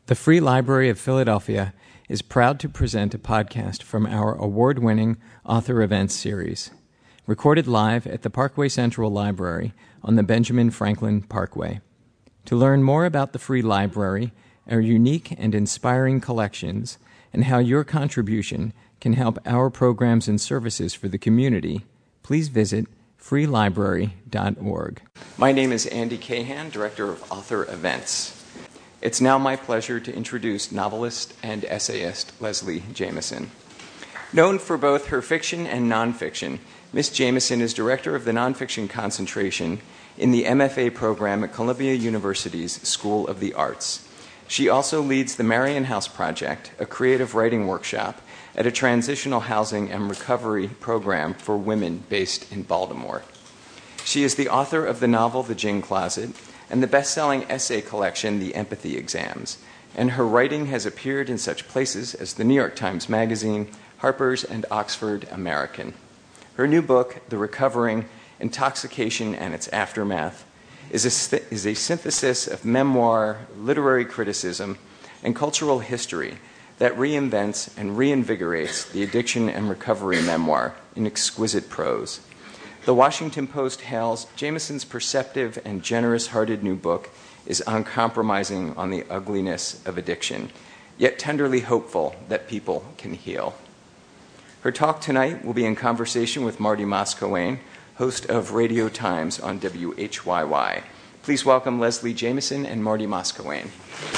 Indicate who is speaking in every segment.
Speaker 1: The Free Library of Philadelphia is proud to present a podcast from our award-winning Author Events series, recorded live at the Parkway Central Library on the Benjamin Franklin Parkway. To learn more about the Free Library, our unique and inspiring collections, and how your contribution can help our programs and services for the community, please visit freelibrary.org. My name is Andy Cahan, Director of Author Events. It's now my pleasure to introduce novelist and essayist Leslie Jamison. Known for both her fiction and nonfiction, Ms. Jamison is Director of the Nonfiction Concentration in the MFA program at Columbia University's School of the Arts. She also leads the Marion House Project, a creative writing workshop at a transitional housing and recovery program for women based in Baltimore. She is the author of the novel The Gin Closet and the best-selling essay collection The Empathy Exams, and her writing has appeared in such places as the New York Times Magazine, Harper's, and Oxford American. Her new book, The Recovering: Intoxication and Its Aftermath, is a synthesis of memoir, literary criticism, and cultural history that reinvents and reinvigorates the addiction and recovery memoir in exquisite prose. The Washington Post hails Jamison's perceptive and generous-hearted new book is uncompromising on the ugliness of addiction, yet tenderly hopeful that people can heal. Her talk tonight will be in conversation with Marty Moscowane, host of Radio Times on WHYY. Please welcome Leslie Jamison and Marty Moscowane.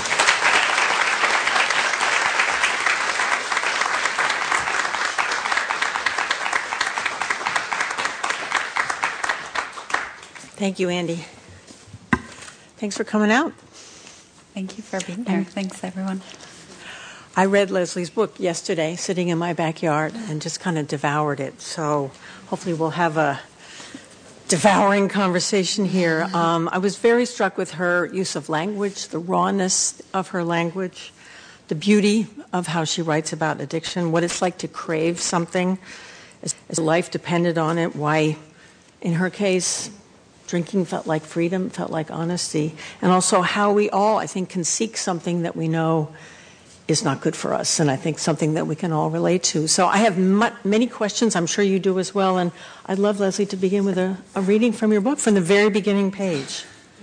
Speaker 2: Thank you, Andy. Thanks for coming out.
Speaker 3: Thank you for being here. Thanks, everyone.
Speaker 2: I read Leslie's book yesterday, sitting in my backyard, and just kind of devoured it. So hopefully we'll have a devouring conversation here. I was very struck with her use of language, the rawness of her language, the beauty of how she writes about addiction, what it's like to crave something as life depended on it, why, in her case, drinking felt like freedom, felt like honesty, and also how we all, I think, can seek something that we know is not good for us, and I think something that we can all relate to. So I have many questions. I'm sure you do as well, and I'd love, Leslie, to begin with a reading from your book from the very beginning page.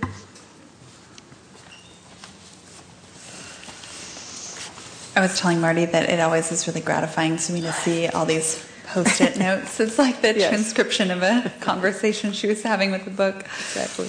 Speaker 3: I was telling Marty that it always is really gratifying to me to see all these Post-it notes. It's like the transcription of a conversation she was having with the book.
Speaker 2: Exactly.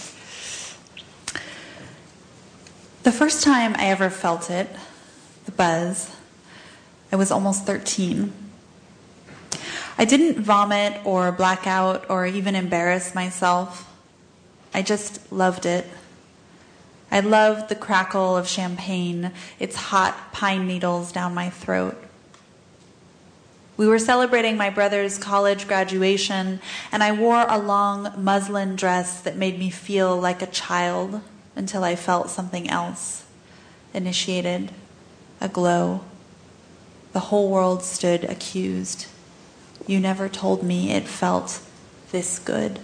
Speaker 3: The first time I ever felt it, the buzz, I was almost 13. I didn't vomit or black out or even embarrass myself. I just loved it. I loved the crackle of champagne, its hot pine needles down my throat. We were celebrating my brother's college graduation, and I wore a long muslin dress that made me feel like a child until I felt something else, initiated, a glow. The whole world stood accused. You never told me it felt this good.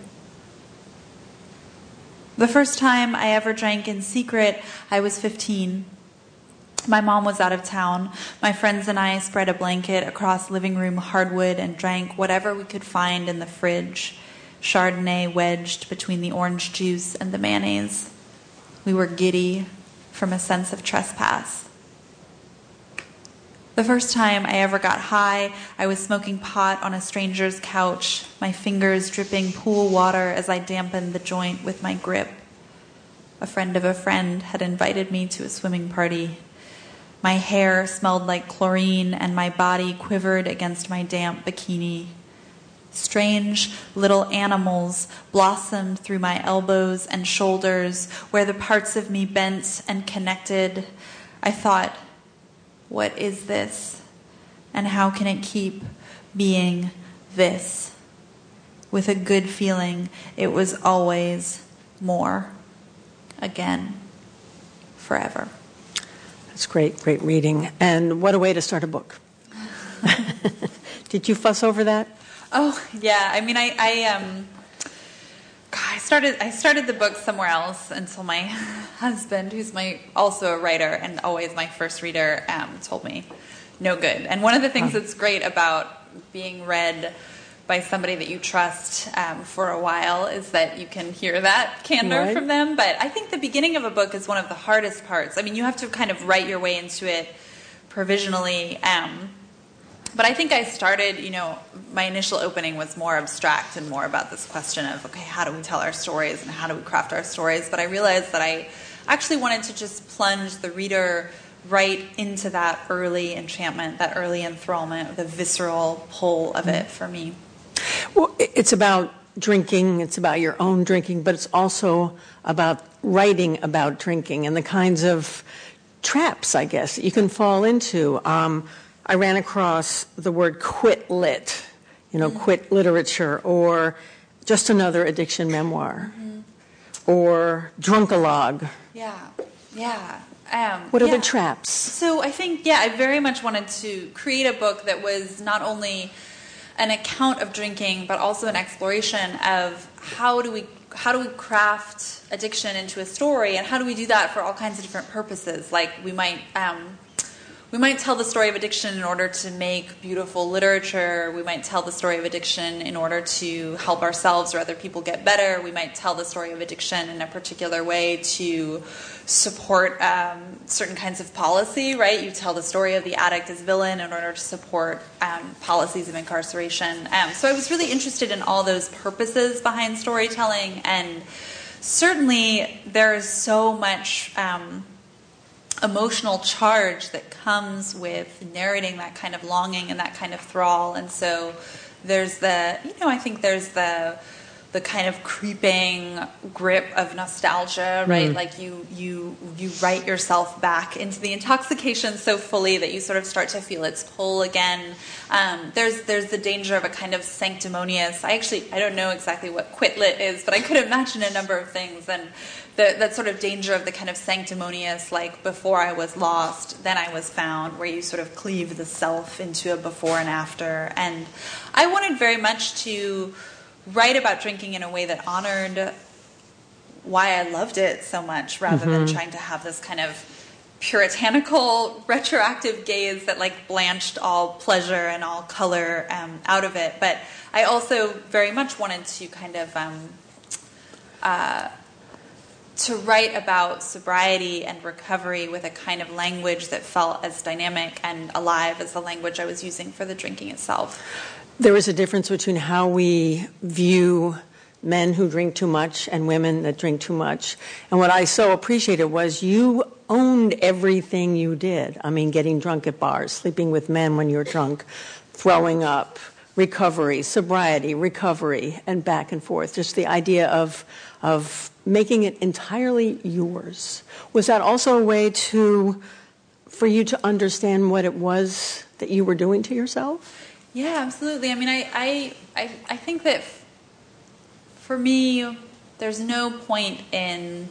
Speaker 3: The first time I ever drank in secret, I was 15. My mom was out of town. My friends and I spread a blanket across living room hardwood and drank whatever we could find in the fridge, Chardonnay wedged between the orange juice and the mayonnaise. We were giddy from a sense of trespass. The first time I ever got high, I was smoking pot on a stranger's couch, my fingers dripping pool water as I dampened the joint with my grip. A friend of a friend had invited me to a swimming party. My hair smelled like chlorine, and my body quivered against my damp bikini. Strange little animals blossomed through my elbows and shoulders, where the parts of me bent and connected. I thought, what is this? And how can it keep being this? With a good feeling, it was always more. Again. Forever.
Speaker 2: That's great reading. And what a way to start a book. Did you fuss over that?
Speaker 3: Oh, yeah. I mean, I started the book somewhere else until my husband, who's also a writer and always my first reader, told me, no good. And one of the things that's great about being read by somebody that you trust for a while is that you can hear that candor from them. But I think the beginning of a book is one of the hardest parts. I mean, you have to kind of write your way into it provisionally. But I think I started, my initial opening was more abstract and more about this question of, okay, how do we tell our stories and how do we craft our stories? But I realized that I actually wanted to just plunge the reader right into that early enchantment, that early enthrallment, the visceral pull of it for me.
Speaker 2: Well, it's about drinking, it's about your own drinking, but it's also about writing about drinking and the kinds of traps, I guess, that you can fall into. I ran across the word quit lit, quit literature, or just another addiction memoir, or drunkalogue.
Speaker 3: Yeah.
Speaker 2: What are the traps?
Speaker 3: So I think, I very much wanted to create a book that was not only an account of drinking, but also an exploration of how do we craft addiction into a story, and how do we do that for all kinds of different purposes. Like we might tell the story of addiction in order to make beautiful literature. We might tell the story of addiction in order to help ourselves or other people get better. We might tell the story of addiction in a particular way to support certain kinds of policy, right? You tell the story of the addict as villain in order to support policies of incarceration. So I was really interested in all those purposes behind storytelling, and certainly there's so much emotional charge that comes with narrating that kind of longing and that kind of thrall. And so there's I think there's the kind of creeping grip of nostalgia, right? Like you write yourself back into the intoxication so fully that you sort of start to feel its pull again. There's the danger of a kind of sanctimonious. I don't know exactly what quit lit is, but I could imagine a number of things. And that sort of danger of the kind of sanctimonious, like before I was lost, then I was found, where you sort of cleave the self into a before and after. And I wanted very much to write about drinking in a way that honored why I loved it so much, rather than trying to have this kind of puritanical retroactive gaze that like blanched all pleasure and all color out of it. But I also very much wanted to kind of to write about sobriety and recovery with a kind of language that felt as dynamic and alive as the language I was using for the drinking itself.
Speaker 2: There is a difference between how we view men who drink too much and women that drink too much. And what I so appreciated was you owned everything you did. I mean, getting drunk at bars, sleeping with men when you're drunk, throwing up, recovery, sobriety, recovery, and back and forth. Just the idea of making it entirely yours. Was that also a way for you to understand what it was that you were doing to yourself?
Speaker 3: Yeah, absolutely. I mean, I think that for me, there's no point in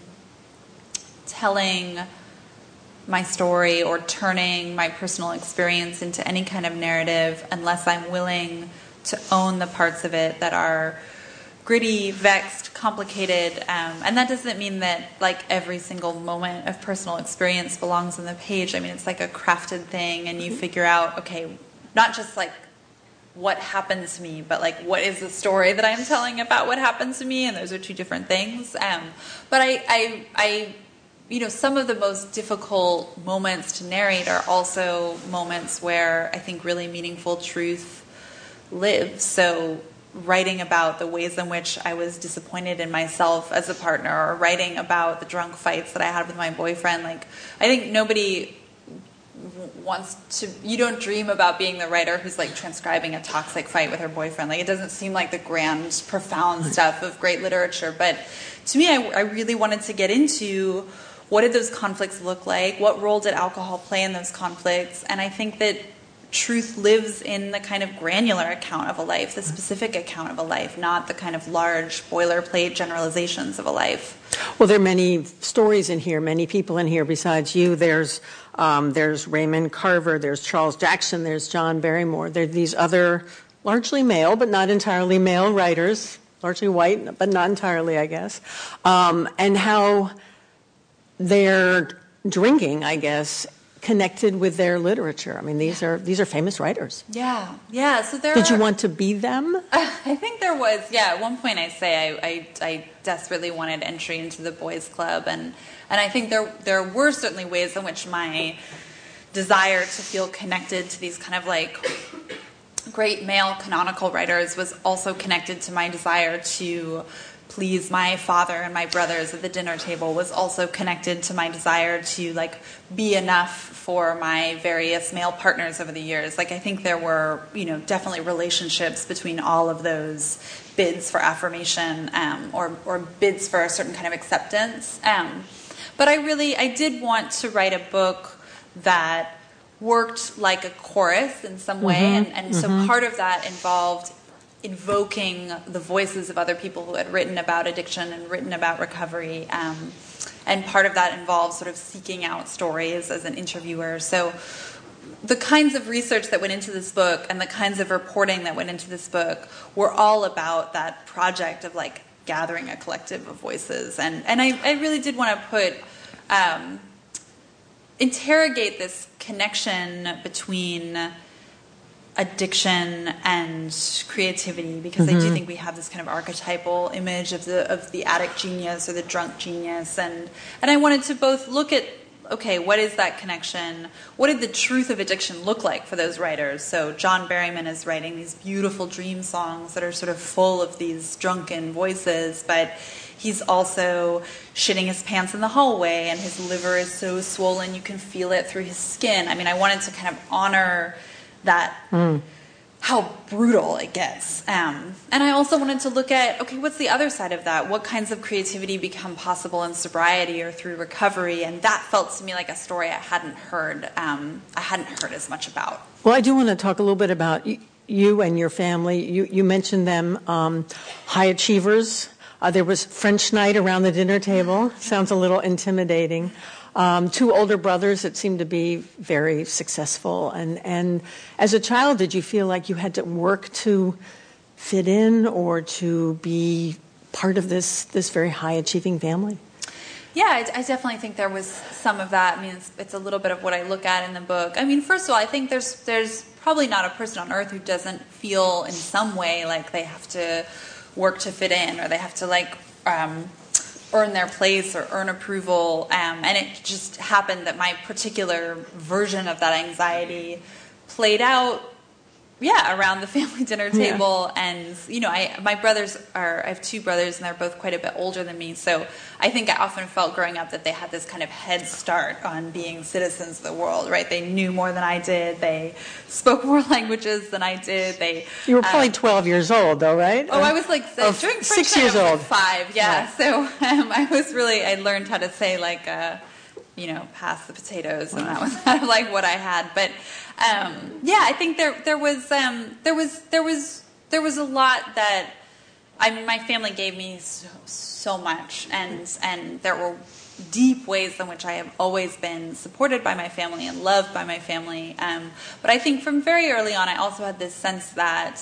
Speaker 3: telling my story or turning my personal experience into any kind of narrative unless I'm willing to own the parts of it that are gritty, vexed, complicated, and that doesn't mean that like every single moment of personal experience belongs on the page. I mean, it's like a crafted thing, and you figure out, okay, not just like what happened to me, but like what is the story that I'm telling about what happened to me, and those are two different things. But I some of the most difficult moments to narrate are also moments where I think really meaningful truth lives. So writing about the ways in which I was disappointed in myself as a partner, or writing about the drunk fights that I had with my boyfriend. Like, I think nobody wants to, you don't dream about being the writer who's like transcribing a toxic fight with her boyfriend. Like, it doesn't seem like the grand, profound stuff of great literature. But to me, I really wanted to get into what did those conflicts look like? What role did alcohol play in those conflicts? And I think that truth lives in the kind of granular account of a life, the specific account of a life, not the kind of large boilerplate generalizations of a life.
Speaker 2: Well, there are many stories in here, many people in here besides you. There's Raymond Carver, there's Charles Jackson, there's John Barrymore. There are these other largely male, but not entirely male writers, largely white, but not entirely, I guess, and how their drinking, I guess, connected with their literature. I mean, these are famous writers.
Speaker 3: Yeah. So
Speaker 2: Did you want to be them?
Speaker 3: I think there was. Yeah, at one point I say I desperately wanted entry into the boys' club, and I think there were certainly ways in which my desire to feel connected to these kind of like great male canonical writers was also connected to my desire to please my father and my brothers at the dinner table, was also connected to my desire to like be enough for my various male partners over the years. Like I think there were, definitely relationships between all of those bids for affirmation, or bids for a certain kind of acceptance. But I did want to write a book that worked like a chorus in some way, and so part of that involved invoking the voices of other people who had written about addiction and written about recovery, and part of that involved sort of seeking out stories as an interviewer. So the kinds of research that went into this book and the kinds of reporting that went into this book were all about that project of like gathering a collective of voices, and I really did want to put interrogate this connection between addiction and creativity, because I do think we have this kind of archetypal image of the addict genius or the drunk genius, and I wanted to both look at, okay, what is that connection? What did the truth of addiction look like for those writers? So John Berryman is writing these beautiful dream songs that are sort of full of these drunken voices, but he's also shitting his pants in the hallway, and his liver is so swollen you can feel it through his skin. I mean, I wanted to kind of honor that, how brutal it gets. And I also wanted to look at, okay, what's the other side of that? What kinds of creativity become possible in sobriety or through recovery? And that felt to me like a story I hadn't heard as much about.
Speaker 2: Well, I do want to talk a little bit about you and your family. You mentioned them, high achievers. There was French night around the dinner table. Sounds a little intimidating. 2 older brothers that seemed to be very successful. And as a child, did you feel like you had to work to fit in or to be part of this very high-achieving family?
Speaker 3: Yeah, I definitely think there was some of that. I mean, it's a little bit of what I look at in the book. I mean, first of all, I think there's probably not a person on earth who doesn't feel in some way like they have to work to fit in, or they have to like earn their place or earn approval, and it just happened that my particular version of that anxiety played out around the family dinner table. And my brothers I have 2 brothers, and they're both quite a bit older than me, so I think I often felt growing up that they had this kind of head start on being citizens of the world, right? They knew more than I did, they spoke more languages than I did.
Speaker 2: You were probably 12 years old though, right?
Speaker 3: I was like during
Speaker 2: 6 years old.
Speaker 3: 5, yeah. Right. So I learned how to say like pass the potatoes, and that was kind of like what I had. But I think there was a lot that my family gave me so much, and there were deep ways in which I have always been supported by my family and loved by my family. But I think from very early on, I also had this sense that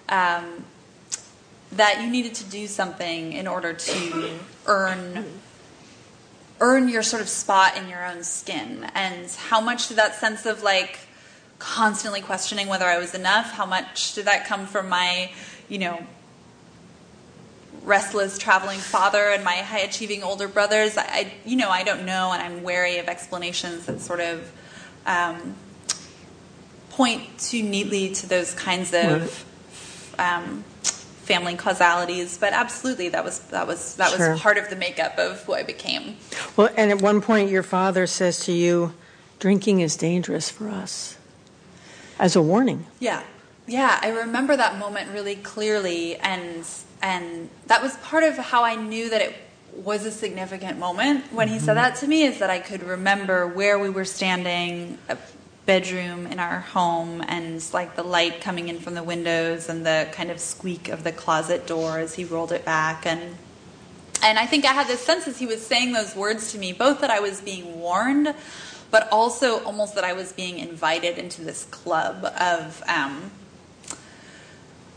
Speaker 3: that you needed to do something in order to earn your sort of spot in your own skin. And how much did that sense of like constantly questioning whether I was enough, how much did that come from my, restless traveling father and my high achieving older brothers? I don't know, and I'm wary of explanations that sort of point too neatly to those kinds of family causalities. But absolutely, that was
Speaker 2: Sure.
Speaker 3: part of the makeup of who I became.
Speaker 2: Well, and at one point your father says to you, drinking is dangerous for us, as a warning.
Speaker 3: Yeah, I remember that moment really clearly, and that was part of how I knew that it was a significant moment when he said that to me, is that I could remember where we were standing, a bedroom in our home, and like the light coming in from the windows and the kind of squeak of the closet door as he rolled it back, and I think I had this sense as he was saying those words to me, both that I was being warned, but also almost that I was being invited into this club of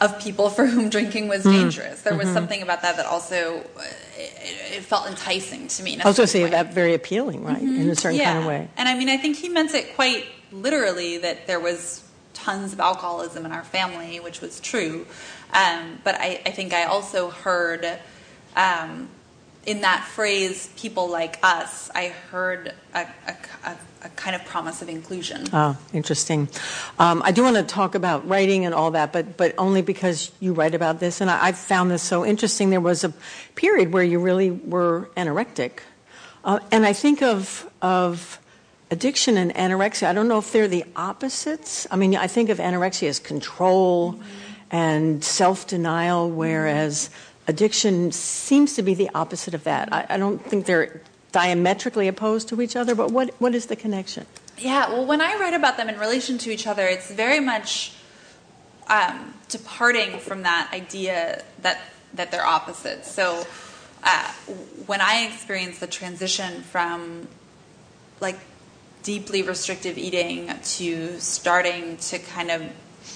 Speaker 3: of people for whom drinking was dangerous. There was something about that also, it felt enticing to me.
Speaker 2: I was going to say that very appealing, right, in a certain kind of way.
Speaker 3: And I mean, I think he meant it quite literally, that there was tons of alcoholism in our family, which was true. But I think I also heard in that phrase, people like us, I heard a kind of promise of inclusion.
Speaker 2: Oh, interesting. I do want to talk about writing and all that, but only because you write about this, and I found this so interesting. There was a period where you really were anorectic. And I think of addiction and anorexia. I don't know if they're the opposites. I mean, I think of anorexia as control and self-denial, whereas addiction seems to be the opposite of that. I don't think they're diametrically opposed to each other, but what is the connection?
Speaker 3: Yeah, well, when I write about them in relation to each other, it's very much departing from that idea that they're opposites. So when I experienced the transition from like deeply restrictive eating to starting to kind of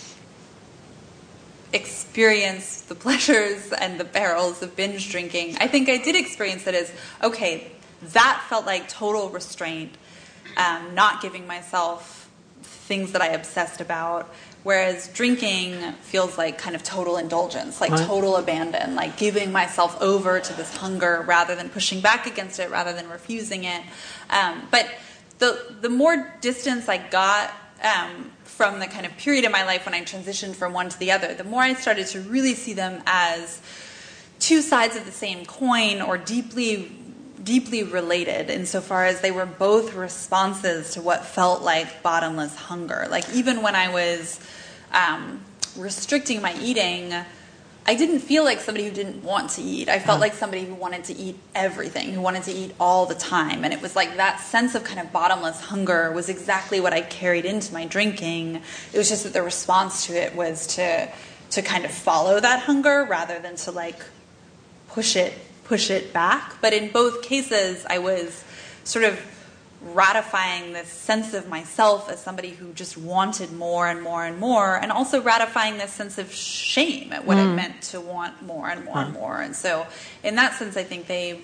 Speaker 3: experience the pleasures and the perils of binge drinking, I think I did experience it as, okay, that felt like total restraint, not giving myself things that I obsessed about, whereas drinking feels like kind of total indulgence, like total abandon, like giving myself over to this hunger rather than pushing back against it, rather than refusing it. But the more distance I got from the kind of period in my life when I transitioned from one to the other, the more I started to really see them as two sides of the same coin, or deeply related, insofar as they were both responses to what felt like bottomless hunger. Like, even when I was restricting my eating, I didn't feel like somebody who didn't want to eat. I felt like somebody who wanted to eat everything, who wanted to eat all the time. And it was like that sense of kind of bottomless hunger was exactly what I carried into my drinking. It was just that the response to it was to kind of follow that hunger rather than to like push it back. But in both cases, I was sort of ratifying this sense of myself as somebody who just wanted more and more and more, and also ratifying this sense of shame at what it meant to want more and more and more. And so in that sense, I think they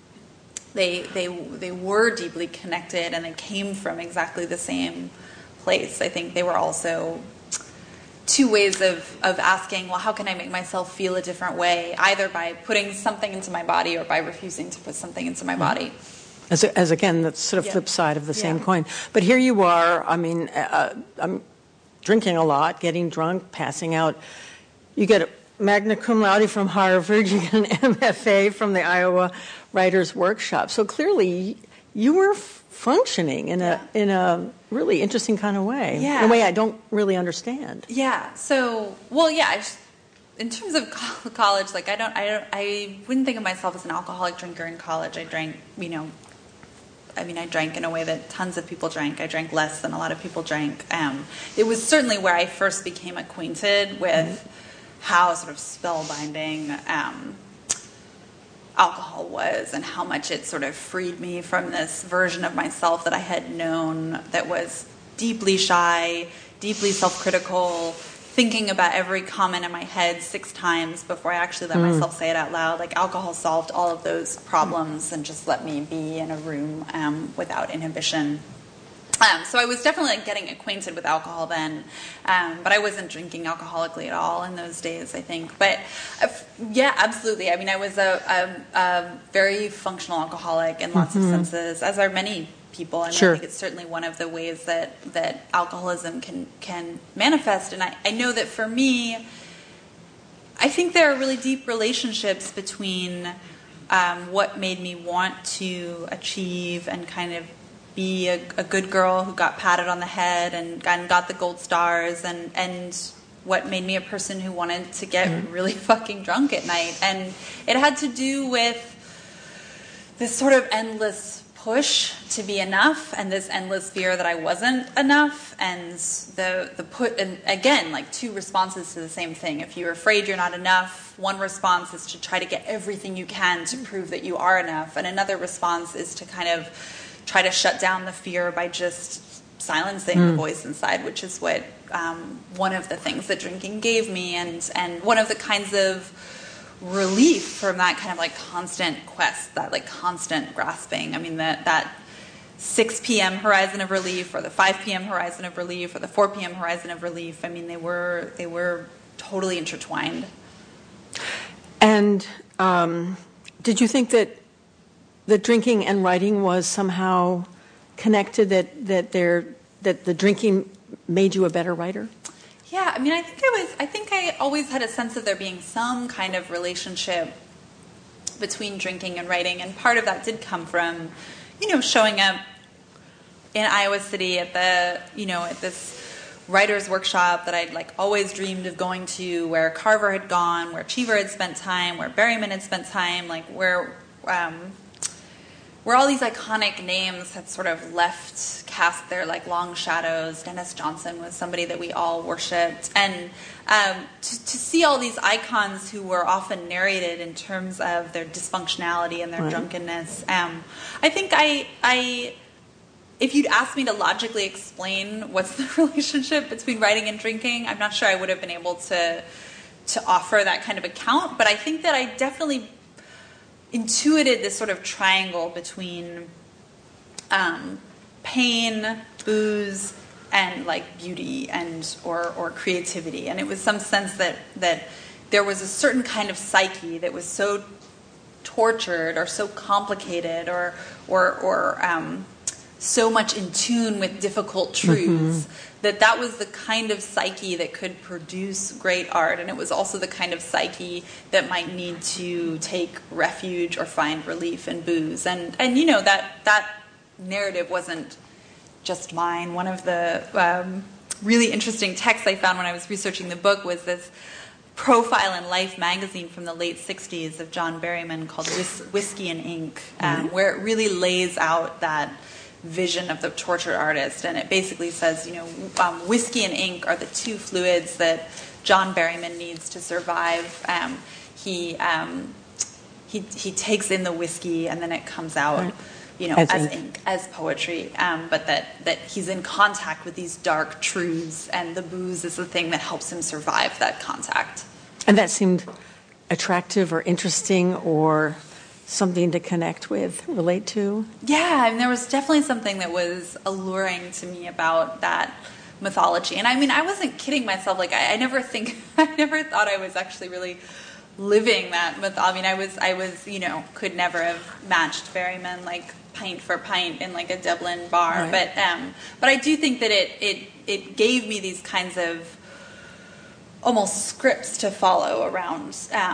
Speaker 3: were deeply connected, and they came from exactly the same place. I think they were also two ways of asking, well, how can I make myself feel a different way, either by putting something into my body or by refusing to put something into my body.
Speaker 2: As again, that's sort of flip side of the same coin. But here you are, I mean, I'm drinking a lot, getting drunk, passing out. You get a magna cum laude from Harvard, you get an MFA from the Iowa Writers Workshop. So clearly you were functioning in a really interesting kind of way, in a way I don't really understand.
Speaker 3: Yeah. So, well, yeah. In terms of college, like I wouldn't think of myself as an alcoholic drinker in college. I drank, I drank in a way that tons of people drank. I drank less than a lot of people drank. It was certainly where I first became acquainted with how sort of spellbinding alcohol was, and how much it sort of freed me from this version of myself that I had known that was deeply shy, deeply self-critical, thinking about every comment in my head 6 times before I actually let myself say it out loud. Like, alcohol solved all of those problems and just let me be in a room without inhibition. So I was definitely getting acquainted with alcohol then, but I wasn't drinking alcoholically at all in those days, I think. But yeah, absolutely. I mean, I was a very functional alcoholic in lots of senses, as are many people. And I think it's certainly one of the ways that alcoholism can manifest. And I know that for me, I think there are really deep relationships between what made me want to achieve and kind of be a good girl who got patted on the head and got the gold stars, and what made me a person who wanted to get really fucking drunk at night. And it had to do with this sort of endless push to be enough, and this endless fear that I wasn't enough, and and again, like, 2 responses to the same thing. If you're afraid you're not enough, one response is to try to get everything you can to prove that you are enough, and another response is to kind of try to shut down the fear by just silencing the voice inside, which is what one of the things that drinking gave me, and one of the kinds of relief from that kind of like constant quest, that like constant grasping. I mean, that 6 p.m. horizon of relief, or the 5 p.m. horizon of relief, or the 4 p.m. horizon of relief. I mean, they were totally intertwined.
Speaker 2: And did you think that drinking and writing was somehow connected? That the drinking made you a better writer?
Speaker 3: Yeah, I mean, I think I always had a sense of there being some kind of relationship between drinking and writing, and part of that did come from, showing up in Iowa City at this writer's workshop that I'd like always dreamed of going to, where Carver had gone, where Cheever had spent time, where Berryman had spent time, like where all these iconic names had sort of cast their like long shadows. Dennis Johnson was somebody that we all worshipped, and to see all these icons who were often narrated in terms of their dysfunctionality and their drunkenness. I think if you'd asked me to logically explain what's the relationship between writing and drinking, I'm not sure I would have been able to offer that kind of account. But I think that I definitely intuited this sort of triangle between pain, booze, and like beauty or creativity. And it was some sense that there was a certain kind of psyche that was so tortured or so complicated or so much in tune with difficult truths, that was the kind of psyche that could produce great art. And it was also the kind of psyche that might need to take refuge or find relief in booze. And that narrative wasn't just mine. One of the really interesting texts I found when I was researching the book was this profile in Life magazine from the late 60s of John Berryman called Whiskey and Ink, where it really lays out that vision of the tortured artist. And it basically says, whiskey and ink are the two fluids that John Berryman needs to survive. He takes in the whiskey, and then it comes out, as ink, as poetry. But that he's in contact with these dark truths, and the booze is the thing that helps him survive that contact.
Speaker 2: And that seemed attractive or interesting or something to connect with, relate to? Yeah,
Speaker 3: I mean, there was definitely something that was alluring to me about that mythology. And I mean, I wasn't kidding myself. Like, I never thought I was actually really living that myth. I mean, I was, could never have matched Berryman like pint for pint in like a Dublin bar.
Speaker 2: Right.
Speaker 3: But I do think that it gave me these kinds of almost scripts to follow around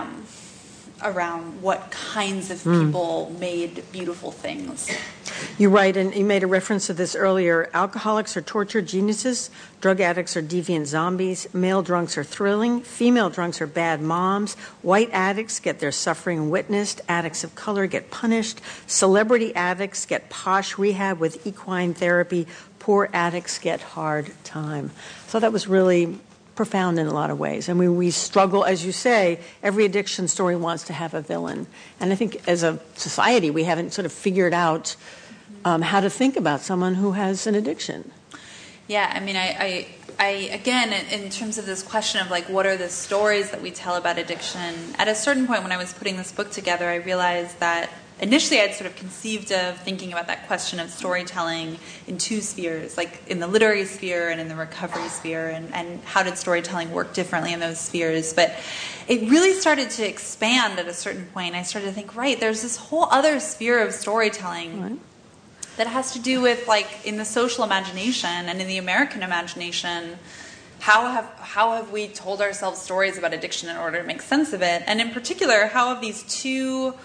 Speaker 3: what kinds of people made beautiful things.
Speaker 2: You write, and you made a reference to this earlier, alcoholics are tortured geniuses, drug addicts are deviant zombies, male drunks are thrilling, female drunks are bad moms, white addicts get their suffering witnessed, addicts of color get punished, celebrity addicts get posh rehab with equine therapy, poor addicts get hard time. So that was really profound in a lot of ways. I mean, we struggle, as you say, every addiction story wants to have a villain. And I think as a society, we haven't sort of figured out how to think about someone who has an addiction.
Speaker 3: Yeah, I mean, I again, in terms of this question of like, what are the stories that we tell about addiction? At a certain point when I was putting this book together, I realized that initially I'd sort of conceived of thinking about that question of storytelling in two spheres, like in the literary sphere and in the recovery sphere, and how did storytelling work differently in those spheres. But it really started to expand at a certain point. I started to think, right, there's this whole other sphere of storytelling that has to do with, like, in the social imagination and in the American imagination, how have we told ourselves stories about addiction in order to make sense of it? And in particular, how have these two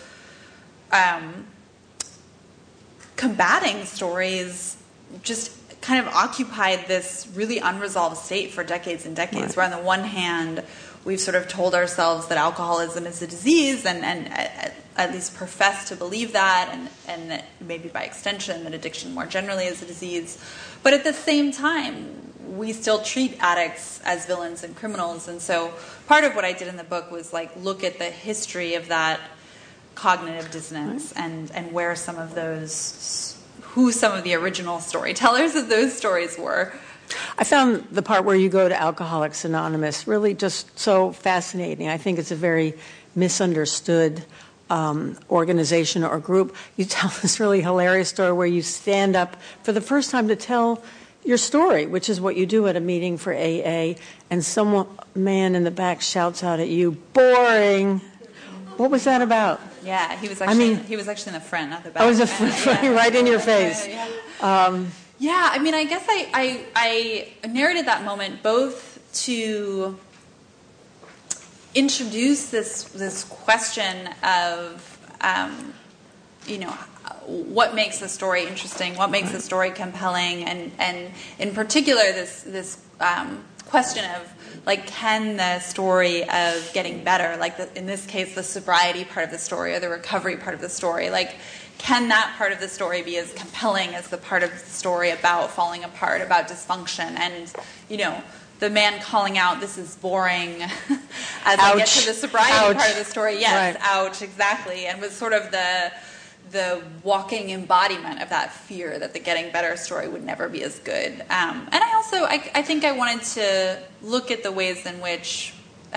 Speaker 3: combating stories just kind of occupied this really unresolved state for decades and decades, where on the one hand, we've sort of told ourselves that alcoholism is a disease and at least profess to believe that, and that maybe by extension that addiction more generally is a disease. But at the same time, we still treat addicts as villains and criminals. And so part of what I did in the book was like look at the history of that cognitive dissonance and where some of those who some of the original storytellers of those stories were.
Speaker 2: I found the part where you go to Alcoholics Anonymous really just so fascinating. I think it's a very misunderstood organization or group. You tell this really hilarious story where you stand up for the first time to tell your story, which is what you do at a meeting for AA, and some man in the back shouts out at you, "Boring." What was that about?
Speaker 3: Yeah, he was actually in the front, not the back.
Speaker 2: Oh, it was a front, right in your face.
Speaker 3: Yeah, I mean, I guess I narrated that moment both to introduce this question of, what makes a story interesting, what makes a story compelling, and in particular this question of, like, can the story of getting better, like in this case the sobriety part of the story or the recovery part of the story, like, can that part of the story be as compelling as the part of the story about falling apart, about dysfunction, and the man calling out, "This is boring," as I get to the sobriety part of the story. Yes, right. Ouch, exactly, and was sort of the walking embodiment of that fear that the getting better story would never be as good. And I also, I think I wanted to look at the ways in which,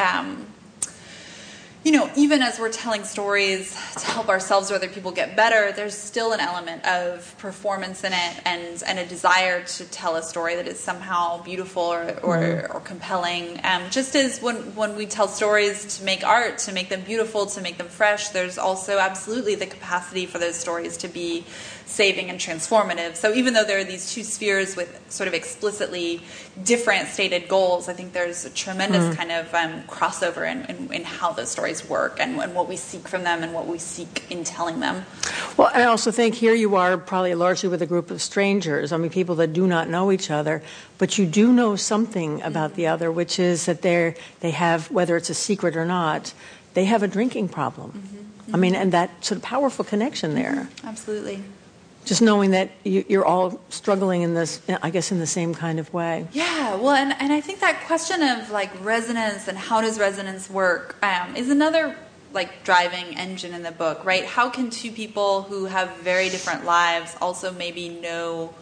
Speaker 3: even as we're telling stories to help ourselves or other people get better, there's still an element of performance in it and a desire to tell a story that is somehow beautiful or compelling. Just as when we tell stories to make art, to make them beautiful, to make them fresh, there's also absolutely the capacity for those stories to be saving and transformative. So even though there are these two spheres with sort of explicitly different stated goals, I think there's a tremendous kind of crossover in how those stories work and what we seek from them and what we seek in telling them.
Speaker 2: Well, I also think here you are probably largely with a group of strangers. I mean, people that do not know each other, but you do know something about the other, which is that they have, whether it's a secret or not, they have a drinking problem. I mean, and that sort of powerful connection there.
Speaker 3: Absolutely.
Speaker 2: Just knowing that you're all struggling in this, I guess, in the same kind of way.
Speaker 3: Yeah, well, and I think that question of, like, resonance and how does resonance work is another, like, driving engine in the book, right? How can two people who have very different lives also maybe know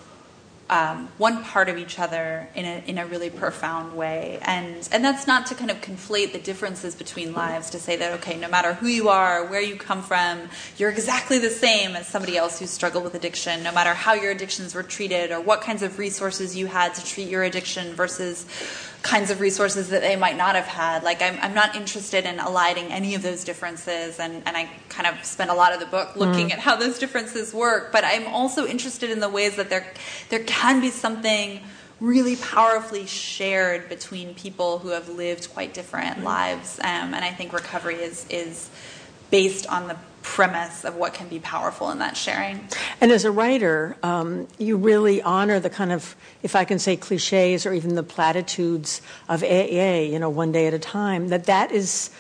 Speaker 3: one part of each other in a really profound way, and that's not to kind of conflate the differences between lives, to say that, okay, no matter who you are, where you come from, you're exactly the same as somebody else who's struggled with addiction, no matter how your addictions were treated or what kinds of resources you had to treat your addiction versus kinds of resources that they might not have had. Like, I'm not interested in eliding any of those differences, and I kind of spend a lot of the book looking at how those differences work, but I'm also interested in the ways that there can be something really powerfully shared between people who have lived quite different lives, and I think recovery is based on the premise of what can be powerful in that sharing.
Speaker 2: And as a writer, you really honor the kind of, if I can say, cliches or even the platitudes of AA, one day at a time, that is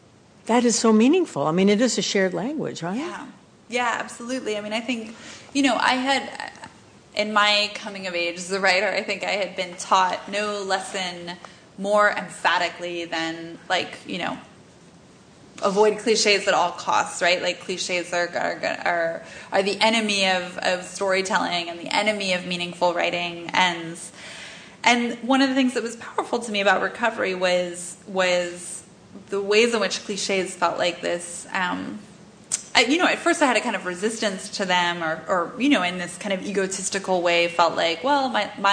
Speaker 2: so meaningful. I mean, it is a shared language, right?
Speaker 3: Yeah, absolutely. I mean, I think, I had, in my coming of age as a writer, I think I had been taught no lesson more emphatically than, like, avoid cliches at all costs, right? Like, cliches are the enemy of storytelling and the enemy of meaningful writing. And one of the things that was powerful to me about recovery was the ways in which cliches felt like this. At first I had a kind of resistance to them, or in this kind of egotistical way, felt like, well,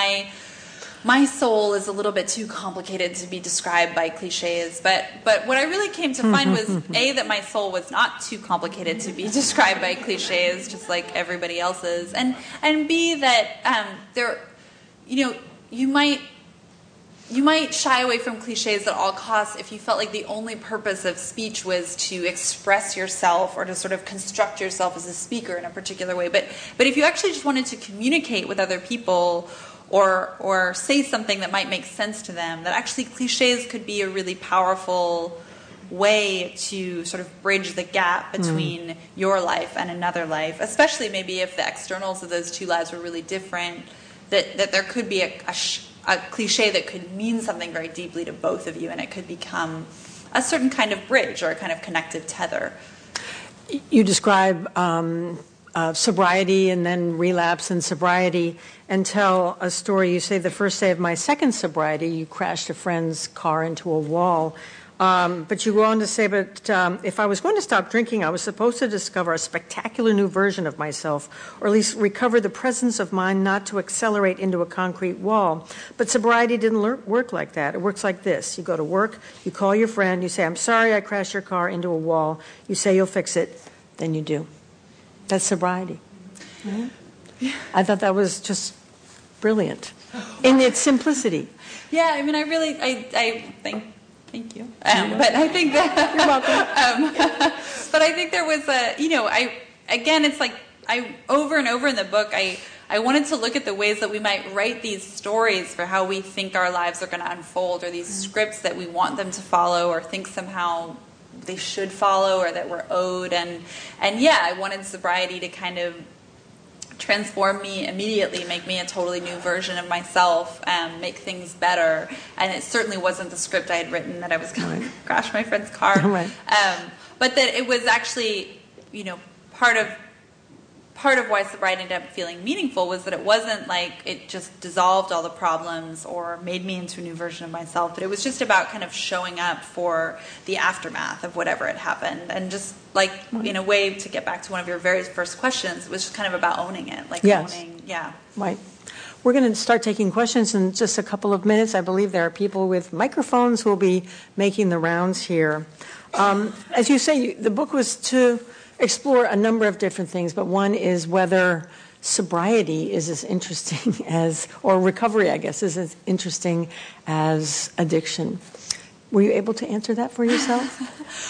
Speaker 3: my soul is a little bit too complicated to be described by cliches. But what I really came to find was, A, that my soul was not too complicated to be described by cliches, just like everybody else's. And B, that you might shy away from cliches at all costs if you felt like the only purpose of speech was to express yourself or to sort of construct yourself as a speaker in a particular way. But if you actually just wanted to communicate with other people, or say something that might make sense to them, that actually cliches could be a really powerful way to sort of bridge the gap between your life and another life, especially maybe if the externals of those two lives were really different, that there could be a cliche that could mean something very deeply to both of you, and it could become a certain kind of bridge or a kind of connective tether.
Speaker 2: You describe sobriety and then relapse and sobriety, and tell a story. You say the first day of my second sobriety, you crashed a friend's car into a wall. But you go on to say, if I was going to stop drinking, I was supposed to discover a spectacular new version of myself, or at least recover the presence of mind not to accelerate into a concrete wall. But sobriety didn't work like that. It works like this. You go to work, you call your friend, you say, I'm sorry I crashed your car into a wall. You say you'll fix it, then you do. That's sobriety. Mm-hmm. Yeah. I thought that was just brilliant in its simplicity.
Speaker 3: Yeah, I mean, I thank you. But I think that
Speaker 2: you're welcome.
Speaker 3: But I think there was it's like over and over in the book, I wanted to look at the ways that we might write these stories for how we think our lives are going to unfold, or these scripts that we want them to follow, or think somehow they should follow, or that we're owed. And yeah, I wanted sobriety to kind of transform me immediately, make me a totally new version of myself, make things better. And it certainly wasn't the script I had written, that I was going to crash my friend's car.
Speaker 2: Right.
Speaker 3: But that it was actually, part of why sobriety ended up feeling meaningful was that it wasn't like it just dissolved all the problems or made me into a new version of myself, but it was just about kind of showing up for the aftermath of whatever had happened. And just like, in a way, to get back to one of your very first questions, it was just kind of about owning it. Like
Speaker 2: yes.
Speaker 3: Owning, yeah.
Speaker 2: Right. We're going to start taking questions in just a couple of minutes. I believe there are people with microphones who will be making the rounds here. As you say, the book was to explore a number of different things, but one is whether sobriety is as interesting as, or recovery, I guess, is as interesting as addiction. Were you able to answer that for yourself?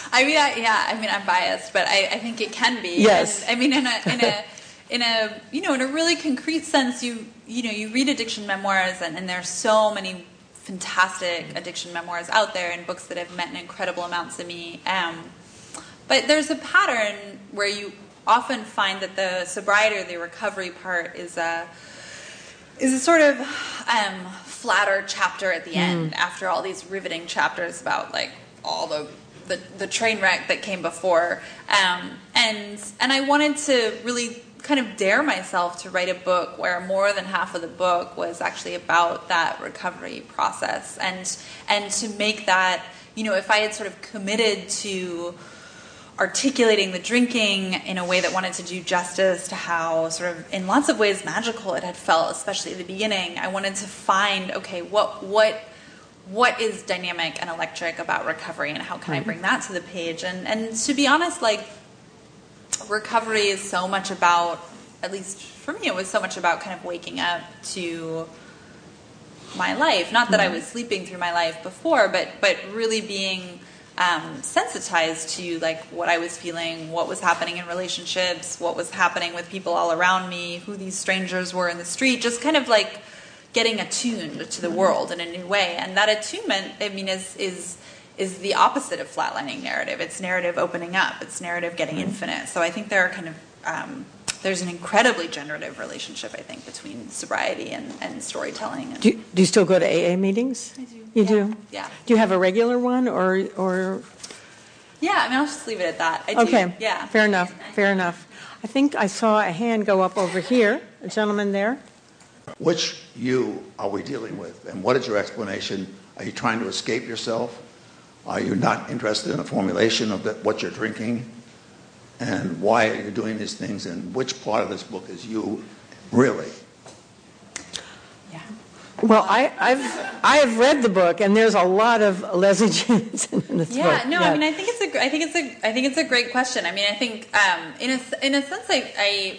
Speaker 3: I'm biased, but I think it can be.
Speaker 2: Yes.
Speaker 3: And, I mean, in a really concrete sense, you read addiction memoirs, and there's so many fantastic addiction memoirs out there, and books that have meant incredible amounts to me. But there's a pattern where you often find that the sobriety or the recovery part is a sort of flatter chapter at the end, after all these riveting chapters about like all the train wreck that came before. And I wanted to really kind of dare myself to write a book where more than half of the book was actually about that recovery process, and to make that, if I had sort of committed to articulating the drinking in a way that wanted to do justice to how sort of in lots of ways magical it had felt, especially at the beginning, I wanted to find, okay, what is dynamic and electric about recovery, and how can I bring that to the page? And to be honest, like, recovery is so much about, at least for me, it was so much about kind of waking up to my life. Not that I was sleeping through my life before, but really being sensitized to like what I was feeling, what was happening in relationships, what was happening with people all around me, who these strangers were in the street, just kind of like getting attuned to the world in a new way. And that attunement, I mean, is the opposite of flatlining narrative. It's narrative opening up. It's narrative getting infinite. So I think there are kind of there's an incredibly generative relationship, I think, between sobriety and storytelling.
Speaker 2: Do you still go to AA meetings?
Speaker 3: I do.
Speaker 2: You do?
Speaker 3: Yeah.
Speaker 2: Do you have a regular one or?
Speaker 3: Yeah, I mean, I'll just leave it at that. I do.
Speaker 2: Okay.
Speaker 3: Yeah.
Speaker 2: Fair enough. I think I saw a hand go up over here. A gentleman there.
Speaker 4: Which you are we dealing with? And what is your explanation? Are you trying to escape yourself? Are you not interested in a formulation of what you're drinking? And why are you doing these things? And which part of this book is you, really?
Speaker 3: Yeah.
Speaker 2: Well, I have read the book, and there's a lot of Leslie Jamison in this book.
Speaker 3: Yeah, no, I mean, I think it's a great question. I mean, I think in a sense, I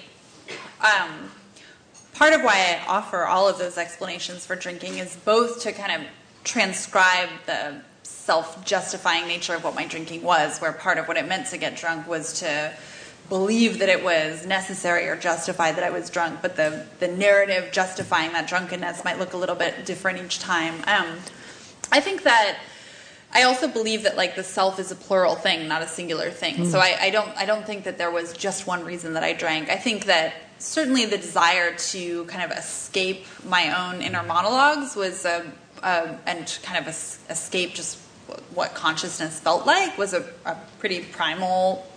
Speaker 3: part of why I offer all of those explanations for drinking is both to kind of transcribe the self-justifying nature of what my drinking was, where part of what it meant to get drunk was to believe that it was necessary or justified that I was drunk, but the narrative justifying that drunkenness might look a little bit different each time. I think that I also believe that like the self is a plural thing, not a singular thing. So I don't think that there was just one reason that I drank. I think that certainly the desire to kind of escape my own inner monologues was and kind of escape just what consciousness felt like was a pretty primal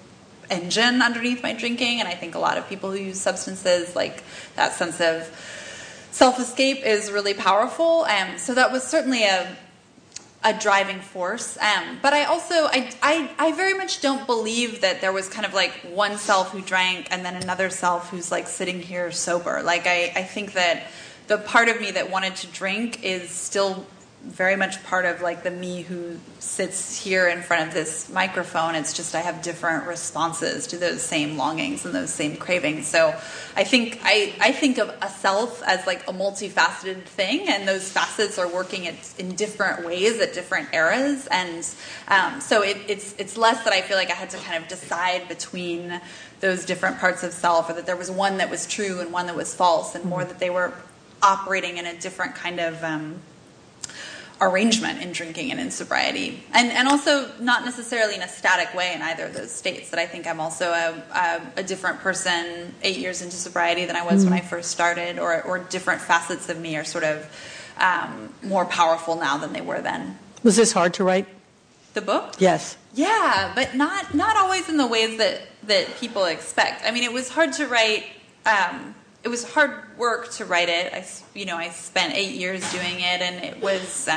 Speaker 3: engine underneath my drinking, and I think a lot of people who use substances, like that sense of self-escape is really powerful. So that was certainly a driving force. But I also, I very much don't believe that there was kind of like one self who drank and then another self who's like sitting here sober. Like I think that the part of me that wanted to drink is still very much part of like the me who sits here in front of this microphone. It's just I have different responses to those same longings and those same cravings. So I think I think of a self as like a multifaceted thing, and those facets are working in different ways at different eras. And so it's less that I feel like I had to kind of decide between those different parts of self, or that there was one that was true and one that was false, and more that they were operating in a different kind of arrangement in drinking and in sobriety, and also not necessarily in a static way in either of those states. That I think I'm also a different person 8 years into sobriety than I was when I first started, or different facets of me are sort of more powerful now than they were then.
Speaker 2: Was this hard to write?
Speaker 3: The book?
Speaker 2: Yes.
Speaker 3: Yeah, but not always in the ways that people expect. I mean, it was hard to write. It was hard work to write it. I spent 8 years doing it, and it was,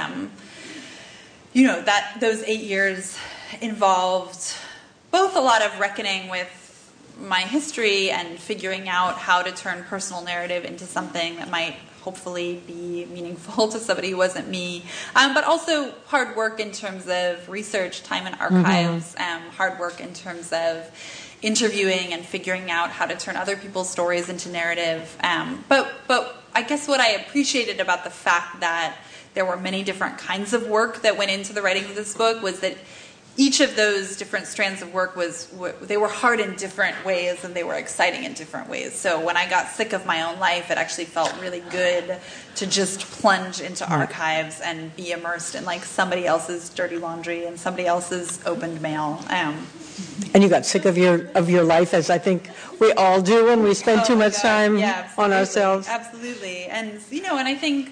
Speaker 3: that those 8 years involved both a lot of reckoning with my history and figuring out how to turn personal narrative into something that might hopefully be meaningful to somebody who wasn't me, but also hard work in terms of research, time in archives, hard work in terms of interviewing and figuring out how to turn other people's stories into narrative. But I guess what I appreciated about the fact that there were many different kinds of work that went into the writing of this book was that each of those different strands of work they were hard in different ways, and they were exciting in different ways. So when I got sick of my own life, it actually felt really good to just plunge into archives and be immersed in like somebody else's dirty laundry and somebody else's opened mail.
Speaker 2: And you got sick of your life, as I think we all do when we spend too much time on ourselves.
Speaker 3: Absolutely. And and I think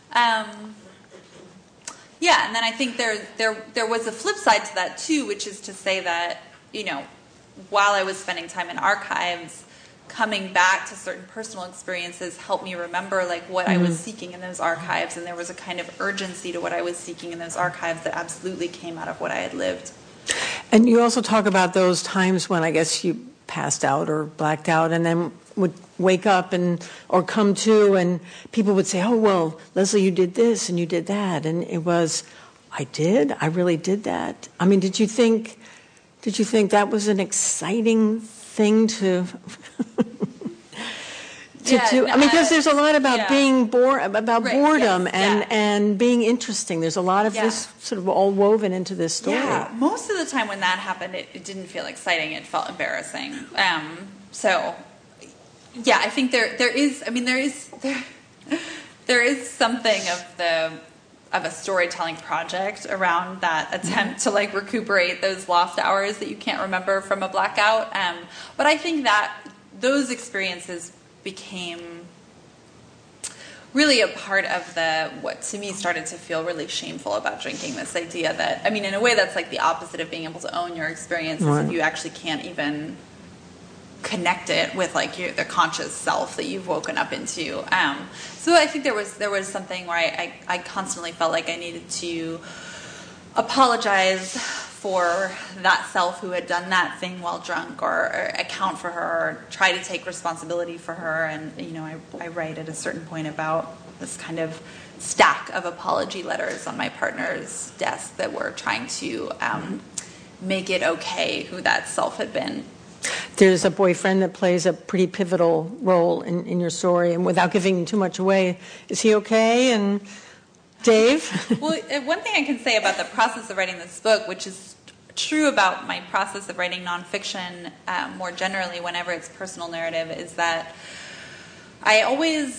Speaker 3: and then I think there was a flip side to that too, which is to say that, while I was spending time in archives, coming back to certain personal experiences helped me remember like what I was seeking in those archives, and there was a kind of urgency to what I was seeking in those archives that absolutely came out of what I had lived.
Speaker 2: And you also talk about those times when I guess you passed out or blacked out and then would wake up or come to, and people would say, oh, well, Leslie, you did this and you did that. And it was, I really did that. I mean, did you think that was an exciting thing to do? I mean, because there's a lot about being boredom and being interesting. There's a lot of this sort of all woven into this story.
Speaker 3: Yeah, most of the time when that happened, it didn't feel exciting. It felt embarrassing. I think there is something of a storytelling project around that attempt to like recuperate those lost hours that you can't remember from a blackout. But I think that those experiences became really a part of what to me started to feel really shameful about drinking, this idea that, I mean, in a way that's like the opposite of being able to own your experiences, if you actually can't even connect it with like the conscious self that you've woken up into. So I think there was something where I constantly felt like I needed to apologize for that self who had done that thing while drunk, or account for her, or try to take responsibility for her. And I write at a certain point about this kind of stack of apology letters on my partner's desk that were trying to make it okay who that self had been.
Speaker 2: There's a boyfriend that plays a pretty pivotal role in your story, and without giving too much away, is he okay? And Dave?
Speaker 3: Well, one thing I can say about the process of writing this book, which is true about my process of writing nonfiction more generally whenever it's personal narrative, is that I always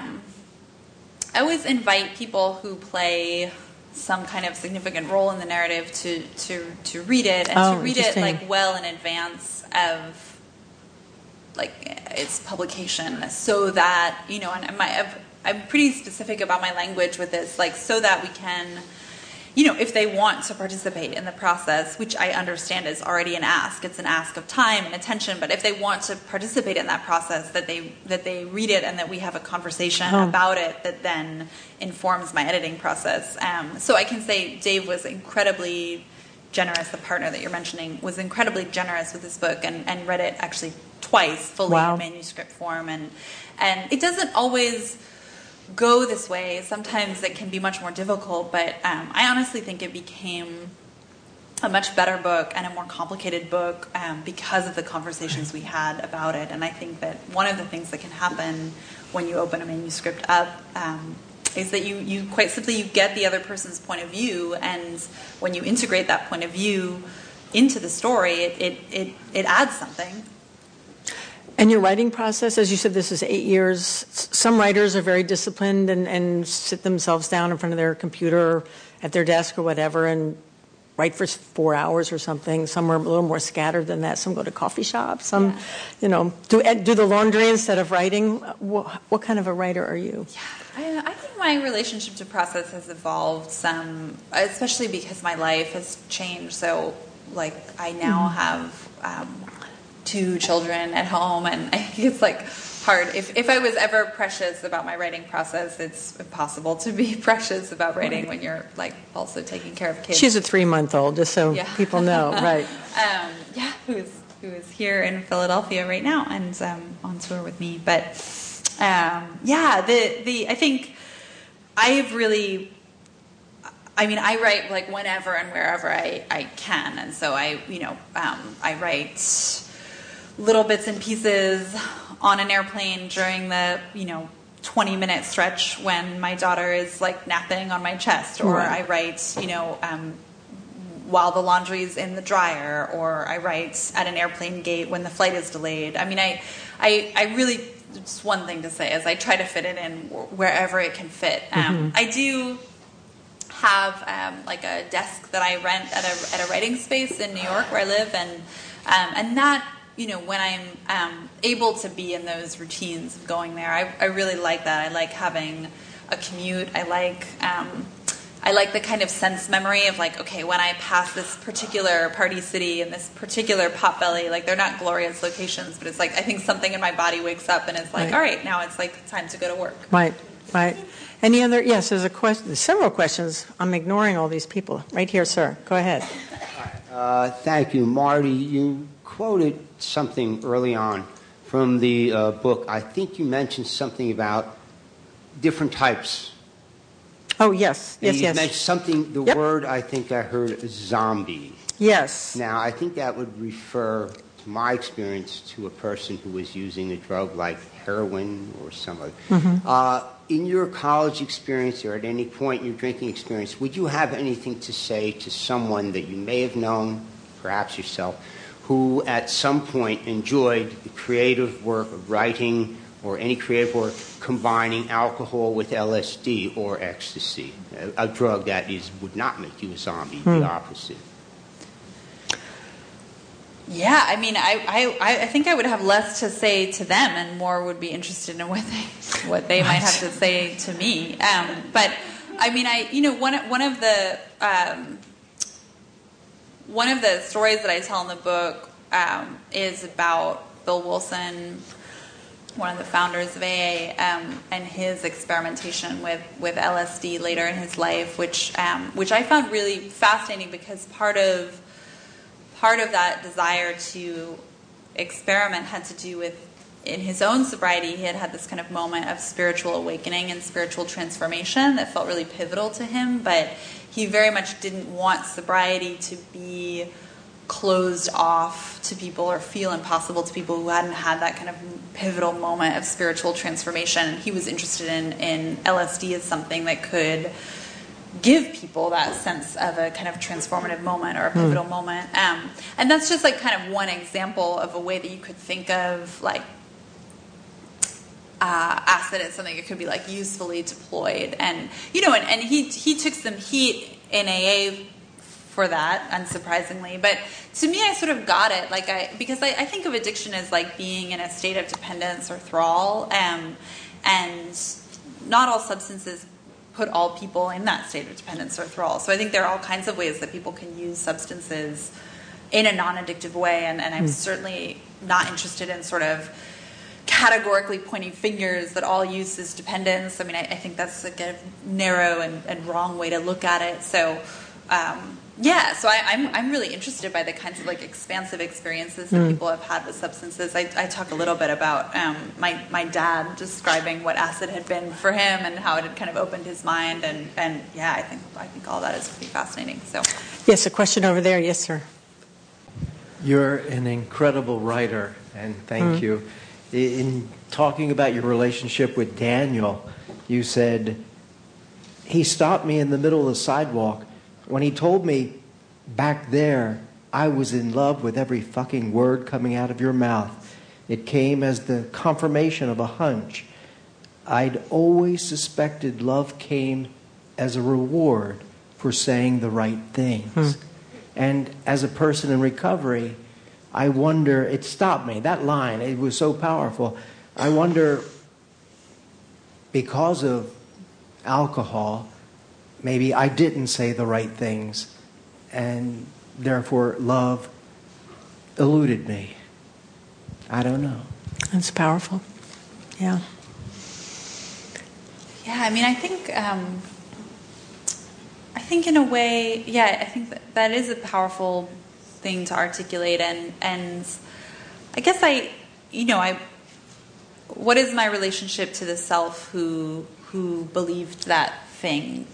Speaker 3: invite people who play some kind of significant role in the narrative to read it, and to read it like well in advance of like its publication, so that and I'm pretty specific about my language with this, like so that we can if they want to participate in the process, which I understand is already an ask, it's an ask of time and attention, but if they want to participate in that process, that they read it and that we have a conversation about it that then informs my editing process. So I can say Dave was incredibly generous. The partner that you're mentioning was incredibly generous with this book and read it actually twice fully in manuscript form. And it doesn't always go this way. Sometimes it can be much more difficult, but I honestly think it became a much better book and a more complicated book because of the conversations we had about it. And I think that one of the things that can happen when you open a manuscript up is that you quite simply you get the other person's point of view, and when you integrate that point of view into the story, it adds something.
Speaker 2: And your writing process, as you said, this is 8 years. Some writers are very disciplined and sit themselves down in front of their computer or at their desk or whatever and write for 4 hours or something. Some are a little more scattered than that. Some go to coffee shops. Some, do the laundry instead of writing. What kind of a writer are you?
Speaker 3: Yeah, I think my relationship to process has evolved some, especially because my life has changed. So, like, I now have 2 children at home, and I think it's like hard. If I was ever precious about my writing process, it's impossible to be precious about writing when you're like also taking care of kids.
Speaker 2: She's a 3-month-old, just so people know, right?
Speaker 3: Who is here in Philadelphia right now and on tour with me. But I think I've really. I mean, I write like whenever and wherever I can, and so I write little bits and pieces on an airplane during the 20-minute stretch when my daughter is like napping on my chest, or I write while the laundry's in the dryer, or I write at an airplane gate when the flight is delayed. I mean, I really, just one thing to say is I try to fit it in wherever it can fit. I do have like a desk that I rent at a writing space in New York where I live, and that, when I'm able to be in those routines of going there, I really like that. I like having a commute. I like the kind of sense memory of like, okay, when I pass this particular party city and this particular Potbelly, like they're not glorious locations, but it's like I think something in my body wakes up and it's like, all right, now it's like time to go to work.
Speaker 2: Right. Any other? Yes, there's a question. There's several questions. I'm ignoring all these people. Right here, sir. Go ahead.
Speaker 5: Thank you, Marty. You quoted something early on from the book. I think you mentioned something about different types.
Speaker 2: Oh, yes.
Speaker 5: You mentioned something, the word I think I heard, zombie.
Speaker 2: Yes.
Speaker 5: Now, I think that would refer, to my experience, to a person who was using a drug like heroin or some other. In your college experience or at any point in your drinking experience, would you have anything to say to someone that you may have known, perhaps yourself, who at some point enjoyed the creative work of writing or any creative work combining alcohol with LSD or ecstasy, a drug that would not make you a zombie, the opposite?
Speaker 3: Yeah, I mean, I think I would have less to say to them and more would be interested in what they might have to say to me. But I mean, one of the stories that I tell in the book is about Bill Wilson, one of the founders of AA, and his experimentation with LSD later in his life, which I found really fascinating because part of that desire to experiment had to do with, in his own sobriety, he had this kind of moment of spiritual awakening and spiritual transformation that felt really pivotal to him, but he very much didn't want sobriety to be closed off to people or feel impossible to people who hadn't had that kind of pivotal moment of spiritual transformation. He was interested in LSD as something that could give people that sense of a kind of transformative moment or a pivotal moment. And that's just like kind of one example of a way that you could think of like acid as something that could be like usefully deployed. And, and he took some heat in AA for that, unsurprisingly. But to me, I sort of got it. Because I think of addiction as like being in a state of dependence or thrall. And not all substances put all people in that state of dependence or thrall. So I think there are all kinds of ways that people can use substances in a non-addictive way, and I'm certainly not interested in sort of categorically pointing fingers that all use is dependence. I mean, I think that's a kind of narrow and wrong way to look at it. So, so I'm really interested by the kinds of like expansive experiences that people have had with substances. I talk a little bit about my dad describing what acid had been for him and how it had kind of opened his mind, and I think all that is pretty fascinating. So,
Speaker 2: yes, a question over there. Yes, sir.
Speaker 6: You're an incredible writer, and thank you. In talking about your relationship with Daniel, you said, he stopped me in the middle of the sidewalk. When he told me back there, I was in love with every fucking word coming out of your mouth. It came as the confirmation of a hunch. I'd always suspected love came as a reward for saying the right things. And as a person in recovery, I wonder, it stopped me. That line, it was so powerful. I wonder, because of alcohol, maybe I didn't say the right things, and therefore love eluded me. I don't know.
Speaker 2: That's powerful. Yeah.
Speaker 3: Yeah, I mean, I think in a way, I think that is a powerful thing to articulate, and I guess what is my relationship to the self who believed that thing,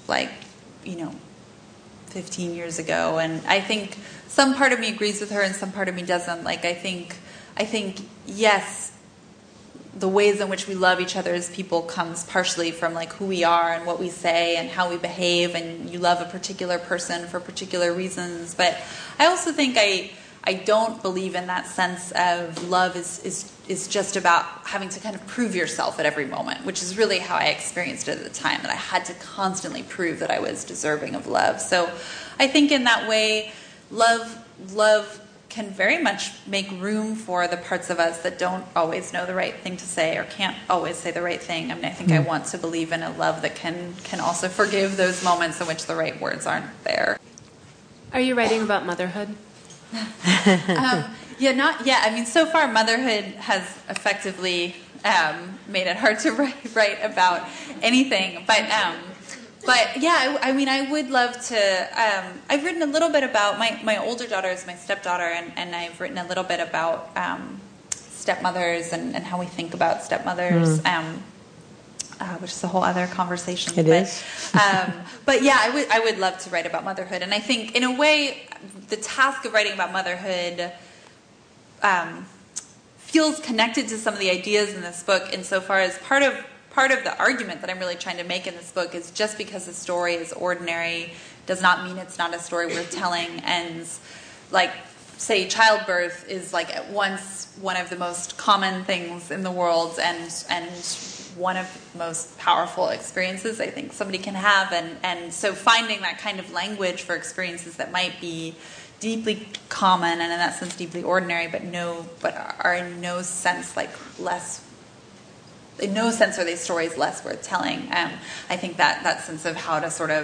Speaker 3: 15 years ago? And I think some part of me agrees with her and some part of me doesn't. Like, I think yes, the ways in which we love each other as people comes partially from like who we are and what we say and how we behave, and you love a particular person for particular reasons. But I also think I don't believe in that sense of love is just about having to kind of prove yourself at every moment, which is really how I experienced it at the time, that I had to constantly prove that I was deserving of love. So I think in that way, love can very much make room for the parts of us that don't always know the right thing to say or can't always say the right thing. I mean, I think I want to believe in a love that can also forgive those moments in which the right words aren't there.
Speaker 7: Are you writing about motherhood?
Speaker 3: Not yet. I mean, so far motherhood has effectively made it hard to write about anything. But yeah, I mean, I would love to. I've written a little bit about my older daughter is my stepdaughter, and I've written a little bit about stepmothers and how we think about stepmothers, which is a whole other conversation.
Speaker 2: It is.
Speaker 3: But yeah, I would love to write about motherhood, and I think in a way, the task of writing about motherhood feels connected to some of the ideas in this book, insofar as part of the argument that I'm really trying to make in this book is just because the story is ordinary does not mean it's not a story worth telling. And like, say, childbirth is like at once one of the most common things in the world and one of the most powerful experiences I think somebody can have. And so finding that kind of language for experiences that might be deeply common and in that sense deeply ordinary, but are in no sense like less. In no sense are these stories less worth telling. I think that sense of how to sort of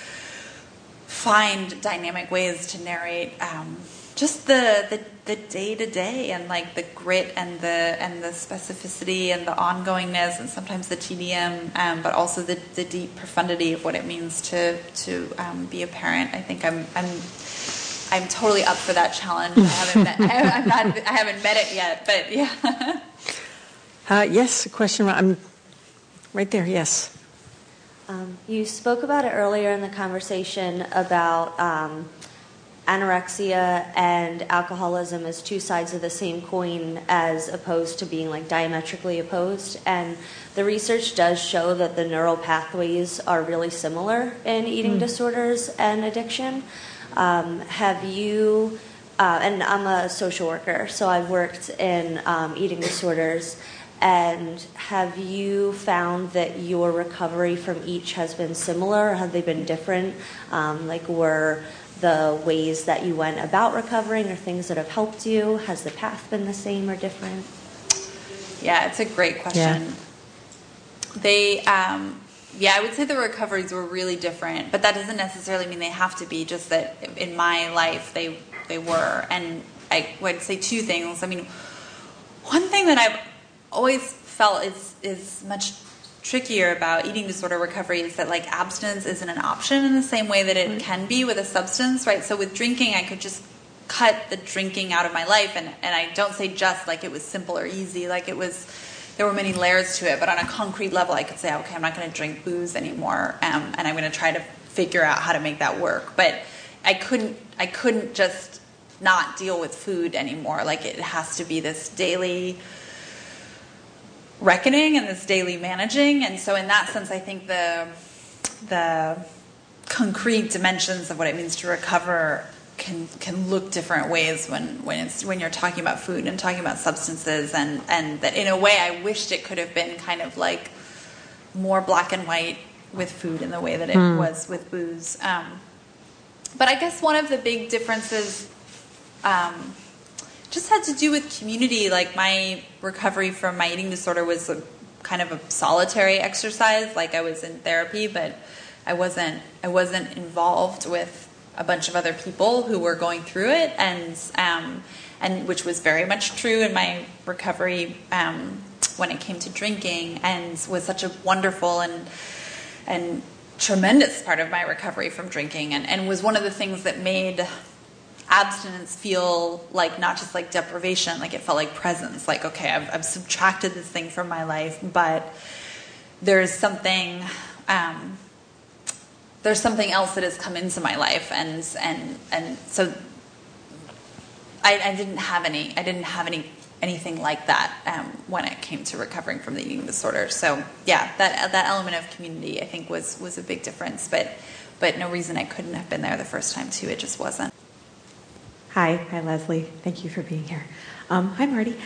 Speaker 3: find dynamic ways to narrate just the day-to-day and like the grit and the specificity and the ongoingness and sometimes the tedium, but also the deep profundity of what it means to be a parent. I think I'm totally up for that challenge. I haven't met it yet, but yeah.
Speaker 2: Yes, a question. I'm right there, yes.
Speaker 8: You spoke about it earlier in the conversation about anorexia and alcoholism as two sides of the same coin as opposed to being like diametrically opposed. And the research does show that the neural pathways are really similar in eating disorders and addiction. Have you, and I'm a social worker, so I've worked in eating disorders. And have you found that your recovery from each has been similar, or have they been different? Were the ways that you went about recovering or things that have helped you, has the path been the same or different?
Speaker 3: Yeah, it's a great question. I would say the recoveries were really different, but that doesn't necessarily mean they have to be, just that in my life they were. And I would say two things. I mean, one thing that I've always felt is much trickier about eating disorder recovery is that like abstinence isn't an option in the same way that it can be with a substance, right? So with drinking, I could just cut the drinking out of my life, and I don't say just like it was simple or easy, like there were many layers to it, but on a concrete level I could say, okay, I'm not going to drink booze anymore, and I'm going to try to figure out how to make that work. But I couldn't just not deal with food anymore. Like it has to be this daily reckoning and this daily managing. And so in that sense, I think the concrete dimensions of what it means to recover can look different ways when you're talking about food and talking about substances, and that in a way I wished it could have been kind of like more black and white with food in the way that it was with booze. But I guess one of the big differences just had to do with community. Like my recovery from my eating disorder was kind of a solitary exercise. Like I was in therapy, but I wasn't involved with a bunch of other people who were going through it, and which was very much true in my recovery when it came to drinking, and was such a wonderful and tremendous part of my recovery from drinking, and was one of the things that made abstinence feel like not just like deprivation, like it felt like presence. Like, okay, I've subtracted this thing from my life, but there's something else that has come into my life, and so I didn't have anything like that when it came to recovering from the eating disorder. So yeah, that element of community I think was a big difference, but no reason I couldn't have been there the first time too. It just wasn't.
Speaker 9: Hi, Leslie. Thank you for being here. Hi, Marty.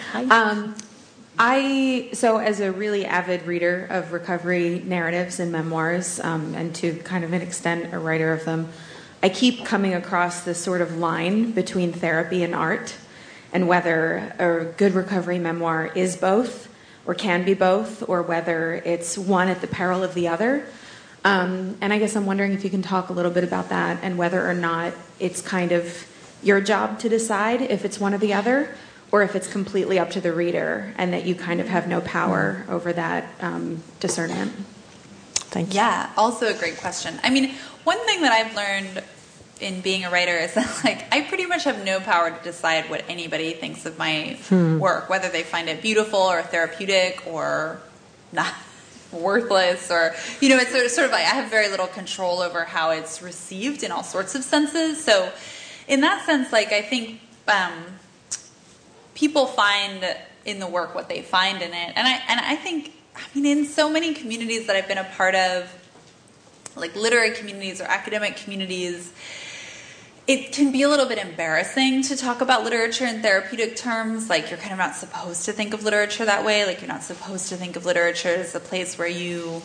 Speaker 2: Hi.
Speaker 9: So as a really avid reader of recovery narratives and memoirs, and to kind of an extent a writer of them, I keep coming across this sort of line between therapy and art, and whether a good recovery memoir is both, or can be both, or whether it's one at the peril of the other. And I guess I'm wondering if you can talk a little bit about that, and whether or not it's kind of your job to decide if it's one or the other, or if it's completely up to the reader, and that you kind of have no power over that discernment.
Speaker 2: Thank you.
Speaker 3: Yeah, also a great question. I mean, one thing that I've learned in being a writer is that, like, I pretty much have no power to decide what anybody thinks of my work, whether they find it beautiful or therapeutic or not worthless, or, you know, it's sort of like I have very little control over how it's received in all sorts of senses. So in that sense, like, I think people find in the work what they find in it. And I think, I mean, in so many communities that I've been a part of, like literary communities or academic communities, it can be a little bit embarrassing to talk about literature in therapeutic terms. Like, you're kind of not supposed to think of literature that way. Like, you're not supposed to think of literature as a place where you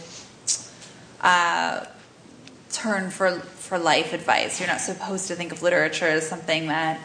Speaker 3: turn for life advice. You're not supposed to think of literature as something that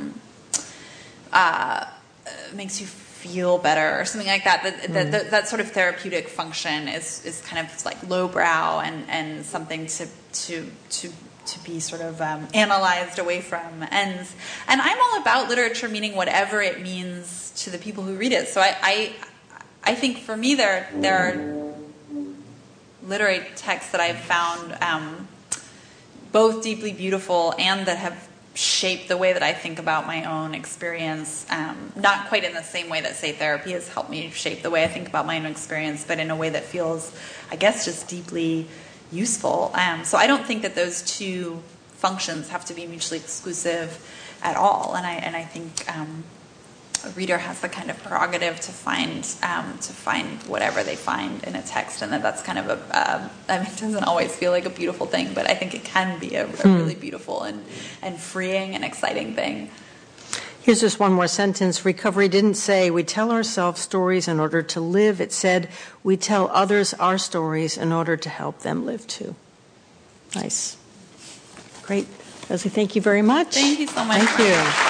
Speaker 3: makes you feel better or something like that. That sort of therapeutic function is kind of like lowbrow and something to be sort of analyzed away from. And I'm all about literature meaning whatever it means to the people who read it. So I think for me there are literary texts that I've found both deeply beautiful and that have shaped the way that I think about my own experience. Not quite in the same way that, say, therapy has helped me shape the way I think about my own experience, but in a way that feels, I guess, just deeply useful. So I don't think that those two functions have to be mutually exclusive at all. And I think a reader has the kind of prerogative to find whatever they find in a text, and that's kind of I mean, it doesn't always feel like a beautiful thing, but I think it can be a really beautiful and freeing and exciting thing.
Speaker 2: Here's just one more sentence. Recovery didn't say we tell ourselves stories in order to live. It said we tell others our stories in order to help them live too. Nice. Great. Leslie, thank you very much.
Speaker 3: Thank you so much.
Speaker 2: Thank you.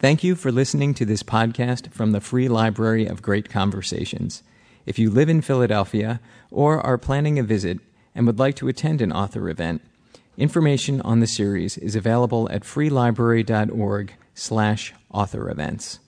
Speaker 1: Thank you for listening to this podcast from the Free Library of Great Conversations. If you live in Philadelphia or are planning a visit and would like to attend an author event, information on the series is available at freelibrary.org/author events.